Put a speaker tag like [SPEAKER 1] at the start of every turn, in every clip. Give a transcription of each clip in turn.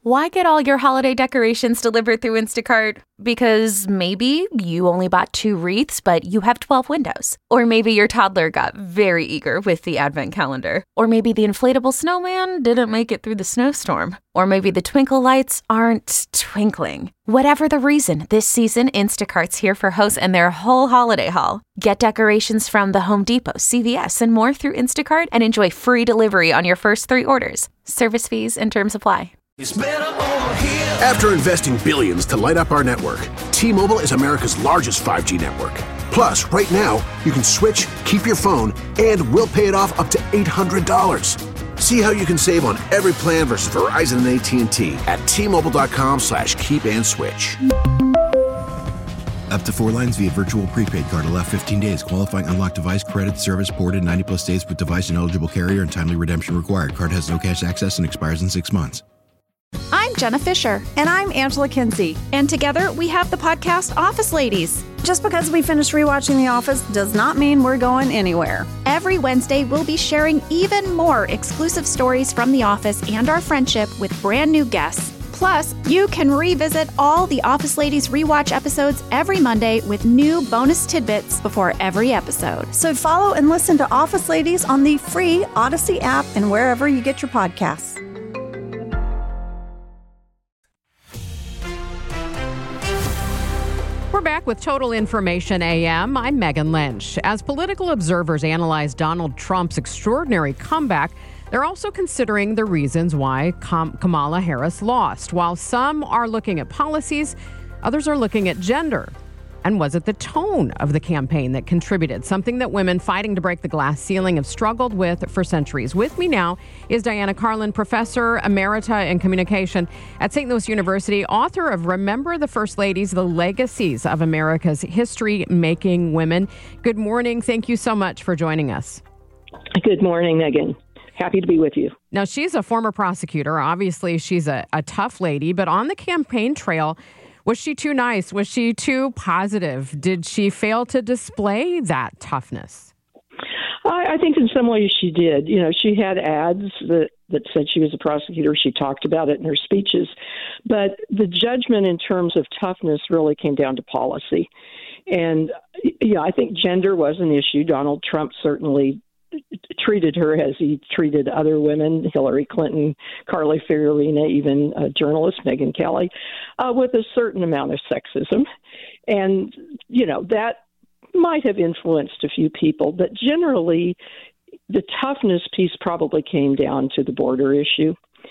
[SPEAKER 1] Why get all your holiday decorations delivered through Instacart? Because maybe you only bought 2 wreaths, but you have 12 windows. Or maybe your toddler got very eager with the advent calendar. Or maybe the inflatable snowman didn't make it through the snowstorm. Or maybe the twinkle lights aren't twinkling. Whatever the reason, this season, Instacart's here for hosts and their whole holiday haul. Get decorations from the Home Depot, CVS, and more through Instacart and enjoy free delivery on your first 3 orders. Service fees and terms apply.
[SPEAKER 2] After investing billions to light up our network, T-Mobile is America's largest 5G network. Plus, right now, you can switch, keep your phone, and we'll pay it off up to $800. See how you can save on every plan versus Verizon and AT&T at T-Mobile.com/keep-and-switch.
[SPEAKER 3] Up to 4 lines via virtual prepaid card. Allow 15 days. Qualifying unlocked device credit service ported 90-plus days with device and eligible carrier and timely redemption required. Card has no cash access and expires in 6 months.
[SPEAKER 4] I'm Jenna Fisher.
[SPEAKER 5] And I'm Angela Kinsey.
[SPEAKER 4] And together we have the podcast Office Ladies.
[SPEAKER 5] Just because we finished rewatching The Office does not mean we're going anywhere.
[SPEAKER 4] Every Wednesday, we'll be sharing even more exclusive stories from The Office and our friendship with brand new guests. Plus, you can revisit all the Office Ladies rewatch episodes every Monday with new bonus tidbits before every episode.
[SPEAKER 5] So follow and listen to Office Ladies on the free Odyssey app and wherever you get your podcasts.
[SPEAKER 6] We're back with Total Information AM. I'm Megan Lynch. As political observers analyze Donald Trump's extraordinary comeback, they're also considering the reasons why Kamala Harris lost. While some are looking at policies, others are looking at gender. And was it the tone of the campaign that contributed? Something that women fighting to break the glass ceiling have struggled with for centuries. With me now is Diana Carlin, Professor Emerita in Communication at St. Louis University, author of Remember the First Ladies, The Legacies of America's History-Making Women. Good morning. Thank you so much for joining us.
[SPEAKER 7] Good morning, Megan. Happy to be with you.
[SPEAKER 6] Now, she's a former prosecutor. Obviously, she's a tough lady, but on the campaign trail, was she too nice? Was she too positive? Did she fail to display that toughness?
[SPEAKER 7] I think in some ways she did. You know, she had ads that said she was a prosecutor. She talked about it in her speeches. But the judgment in terms of toughness really came down to policy. And, yeah, I think gender was an issue. Donald Trump certainly treated her as he treated other women, Hillary Clinton, Carly Fiorina, even journalist Megyn Kelly, with a certain amount of sexism. And, you know, that might have influenced a few people, but generally the toughness piece probably came down to the border issue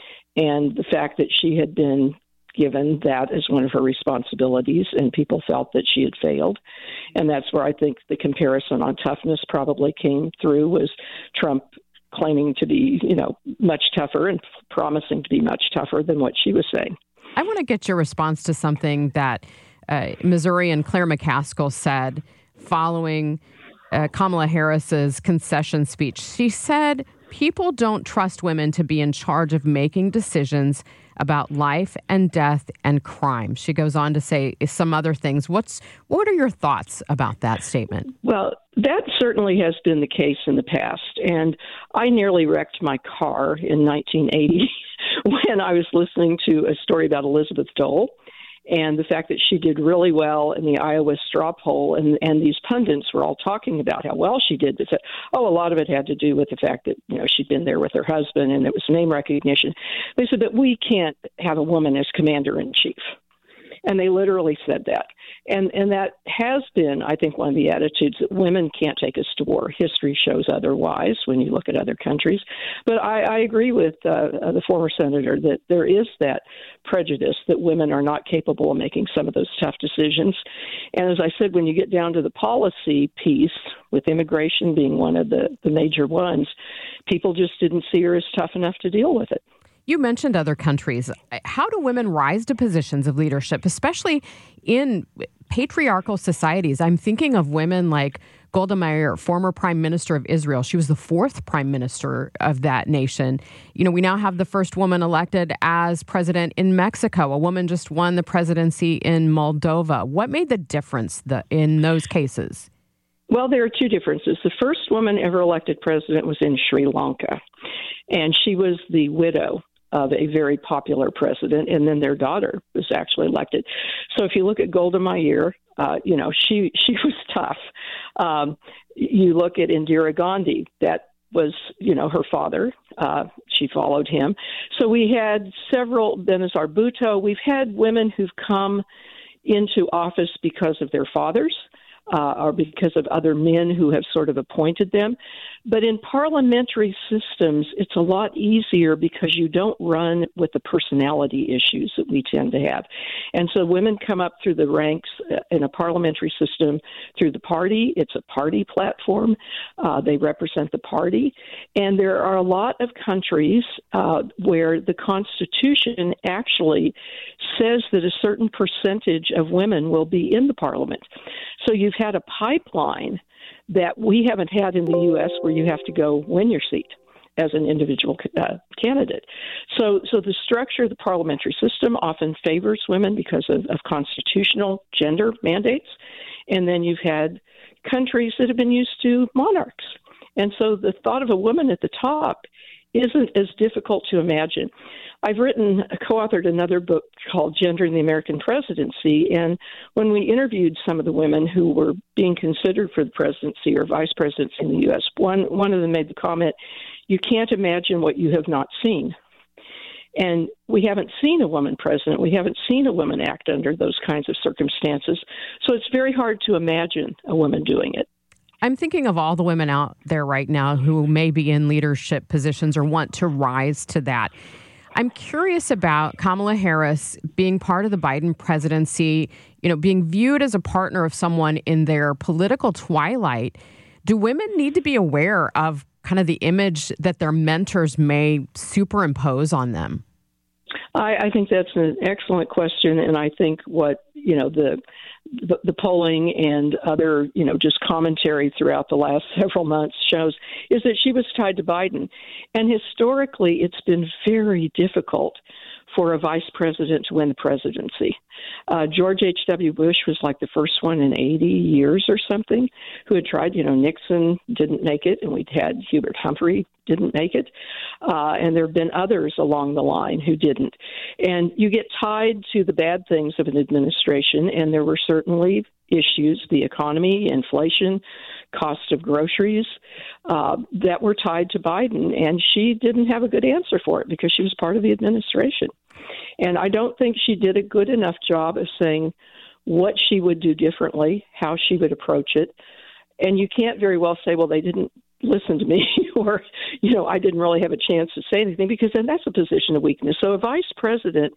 [SPEAKER 7] and the fact that she had been given that as one of her responsibilities, and people felt that she had failed. And that's where I think the comparison on toughness probably came through, was Trump claiming to be, you know, much tougher and promising to be much tougher than what she was saying.
[SPEAKER 6] I want to get your response to something that Missourian Claire McCaskill said following Kamala Harris's concession speech. She said, people don't trust women to be in charge of making decisions about life and death and crime. She goes on to say some other things. What are your thoughts about that statement?
[SPEAKER 7] Well, that certainly has been the case in the past. And I nearly wrecked my car in 1980 when I was listening to a story about Elizabeth Dole and the fact that she did really well in the Iowa straw poll. And these pundits were all talking about how well she did. They said, a lot of it had to do with the fact that, you know, she'd been there with her husband and it was name recognition. They said that we can't have a woman as commander-in-chief. And they literally said that. And that has been, I think, one of the attitudes, that women can't take us to war. History shows otherwise when you look at other countries. But I agree with the former senator that there is that prejudice that women are not capable of making some of those tough decisions. And as I said, when you get down to the policy piece, with immigration being one of the major ones, people just didn't see her as tough enough to deal with it.
[SPEAKER 6] You mentioned other countries. How do women rise to positions of leadership, especially in patriarchal societies? I'm thinking of women like Golda Meir, former prime minister of Israel. She was the 4th prime minister of that nation. You know, we now have the first woman elected as president in Mexico. A woman just won the presidency in Moldova. What made the difference in those cases?
[SPEAKER 7] Well, there are two differences. The first woman ever elected president was in Sri Lanka, and she was the widow of a very popular president, and then their daughter was actually elected. So if you look at Golda Meir, she was tough. You look at Indira Gandhi, that was, her father. She followed him. So we had several, Benazir Bhutto. We've had women who've come into office because of their fathers or because of other men who have sort of appointed them. But in parliamentary systems, it's a lot easier because you don't run with the personality issues that we tend to have. And so women come up through the ranks in a parliamentary system through the party. It's a party platform. They represent the party. And there are a lot of countries where the Constitution actually says that a certain percentage of women will be in the parliament. So you've had a pipeline that we haven't had in the U.S. where you have to go win your seat as an individual candidate. So the structure of the parliamentary system often favors women because of constitutional gender mandates. And then you've had countries that have been used to monarchs. And so the thought of a woman at the top isn't as difficult to imagine. I've co-authored another book called Gender in the American Presidency, and when we interviewed some of the women who were being considered for the presidency or vice presidency in the U.S., one of them made the comment, "You can't imagine what you have not seen." And we haven't seen a woman president. We haven't seen a woman act under those kinds of circumstances. So it's very hard to imagine a woman doing it.
[SPEAKER 6] I'm thinking of all the women out there right now who may be in leadership positions or want to rise to that. I'm curious about Kamala Harris being part of the Biden presidency, being viewed as a partner of someone in their political twilight. Do women need to be aware of kind of the image that their mentors may superimpose on them?
[SPEAKER 7] I think that's an excellent question, and I think what the polling and other just commentary throughout the last several months shows is that she was tied to Biden, and historically it's been very difficult for a vice president to win the presidency. George H.W. Bush was like the first one in 80 years or something who had tried. Nixon didn't make it, and we'd had Hubert Humphrey didn't make it. And there have been others along the line who didn't. And you get tied to the bad things of an administration, and there were certainly issues, the economy, inflation, cost of groceries, that were tied to Biden. And she didn't have a good answer for it because she was part of the administration. And I don't think she did a good enough job of saying what she would do differently, how she would approach it. And you can't very well say, well, they didn't listen to me or, I didn't really have a chance to say anything, because then that's a position of weakness. So a vice president,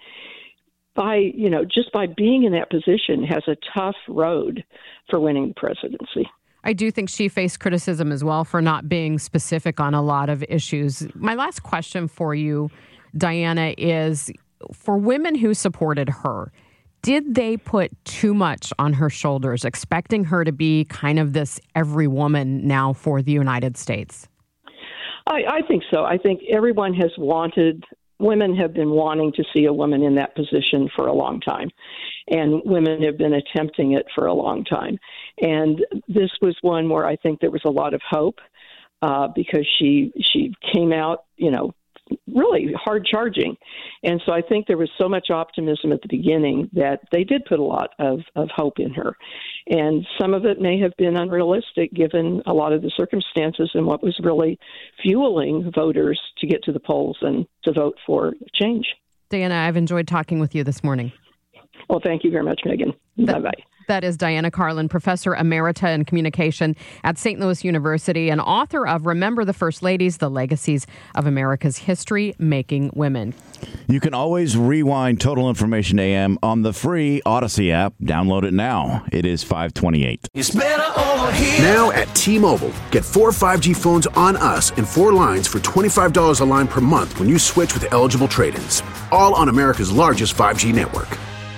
[SPEAKER 7] just by being in that position, has a tough road for winning the presidency.
[SPEAKER 6] I do think she faced criticism as well for not being specific on a lot of issues. My last question for you, Diana, is for women who supported her, did they put too much on her shoulders, expecting her to be kind of this every woman now for the United States?
[SPEAKER 7] I think so. I think everyone women have been wanting to see a woman in that position for a long time, and women have been attempting it for a long time. And this was one where I think there was a lot of hope because she came out, really hard charging. And so I think there was so much optimism at the beginning that they did put a lot of hope in her. And some of it may have been unrealistic given a lot of the circumstances and what was really fueling voters to get to the polls and to vote for change.
[SPEAKER 6] Diana, I've enjoyed talking with you this morning.
[SPEAKER 7] Well, thank you very much, Megan. Bye-bye.
[SPEAKER 6] That is Diana Carlin, Professor Emerita in Communication at St. Louis University and author of Remember the First Ladies, The Legacies of America's History Making Women.
[SPEAKER 8] You can always rewind Total Information AM on the free Odyssey app. Download it now. It is 528.
[SPEAKER 2] It's better over here. Now at T-Mobile, get 4 5G phones on us and 4 lines for $25 a line per month when you switch with eligible trade-ins. All on America's largest 5G network.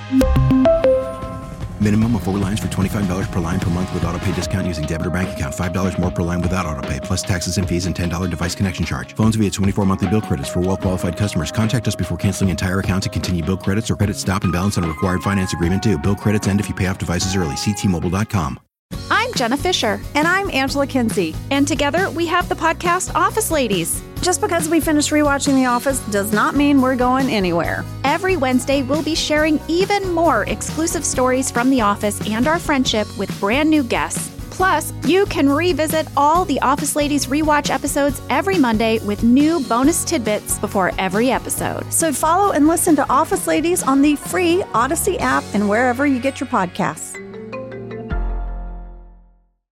[SPEAKER 3] Minimum of 4 lines for $25 per line per month with autopay discount using debit or bank account. $5 more per line without autopay, plus taxes and fees and $10 device connection charge. Phones via 24 monthly bill credits for well-qualified customers. Contact us before canceling entire account to continue bill credits or credit stop and balance on a required finance agreement due. Bill credits end if you pay off devices early. See T-Mobile.com.
[SPEAKER 4] I'm Jenna Fisher.
[SPEAKER 5] And I'm Angela Kinsey.
[SPEAKER 4] And together we have the podcast Office Ladies.
[SPEAKER 5] Just because we finished rewatching The Office does not mean we're going anywhere.
[SPEAKER 4] Every Wednesday, we'll be sharing even more exclusive stories from The Office and our friendship with brand new guests. Plus, you can revisit all the Office Ladies rewatch episodes every Monday with new bonus tidbits before every episode.
[SPEAKER 5] So follow and listen to Office Ladies on the free Odyssey app and wherever you get your podcasts.